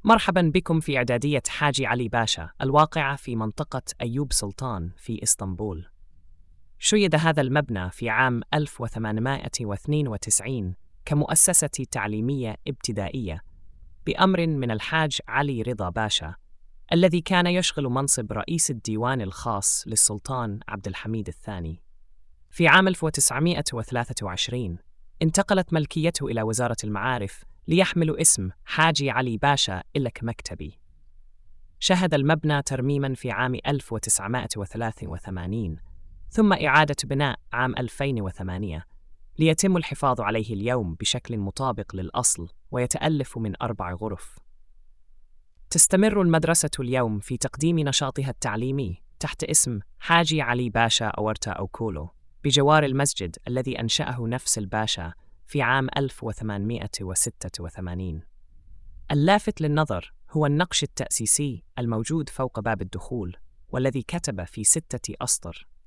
مرحبا بكم في إعدادية حاجي علي باشا الواقعة في منطقة أيوب سلطان في إسطنبول. شيد هذا المبنى في عام 1892 كمؤسسة تعليمية ابتدائية بأمر من الحاج علي رضا باشا، الذي كان يشغل منصب رئيس الديوان الخاص للسلطان عبد الحميد الثاني. في عام 1923 انتقلت ملكيته إلى وزارة المعارف ليحمل اسم حاجي علي باشا إلك مكتبي. شهد المبنى ترميماً في عام 1983 ثم إعادة بناء عام 2008 ليتم الحفاظ عليه اليوم بشكل مطابق للأصل ويتألف من 4 غرف. تستمر المدرسة اليوم في تقديم نشاطها التعليمي تحت اسم حاجي علي باشا أورتا أوكولو بجوار المسجد الذي أنشأه نفس الباشا في عام 1886. اللافت للنظر هو النقش التأسيسي الموجود فوق باب الدخول، والذي كتب في 6 أسطر